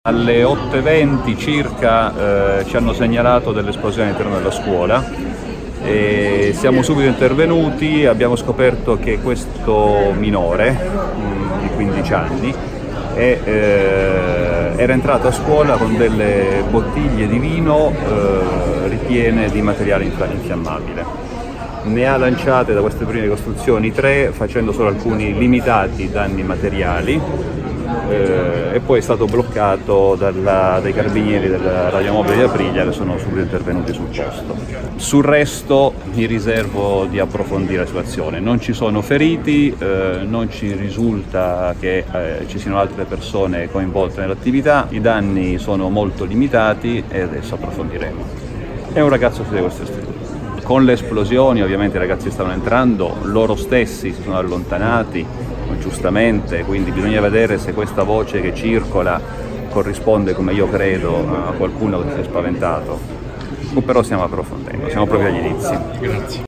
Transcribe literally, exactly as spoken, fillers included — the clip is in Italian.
Alle otto e venti circa eh, ci hanno segnalato dell'esplosione all'interno della scuola e siamo subito intervenuti. Abbiamo scoperto che questo minore mh, di quindici anni è, eh, era entrato a scuola con delle bottiglie di vino eh, ripiene di materiale infiammabile. Ne ha lanciate da queste prime costruzioni tre, facendo solo alcuni limitati danni materiali. Eh, e poi è stato bloccato dalla, dai carabinieri del radiomobile di Aprilia, che sono subito intervenuti sul posto. Sul resto mi riservo di approfondire la situazione. Non ci sono feriti, eh, non ci risulta che eh, ci siano altre persone coinvolte nell'attività, i danni sono molto limitati e adesso approfondiremo. È un ragazzo di questo istituto. Con le esplosioni ovviamente i ragazzi stavano entrando, loro stessi si sono allontanati, giustamente, quindi bisogna vedere se questa voce che circola corrisponde, come io credo, a qualcuno che si è spaventato, però stiamo approfondendo, siamo proprio agli inizi. Grazie.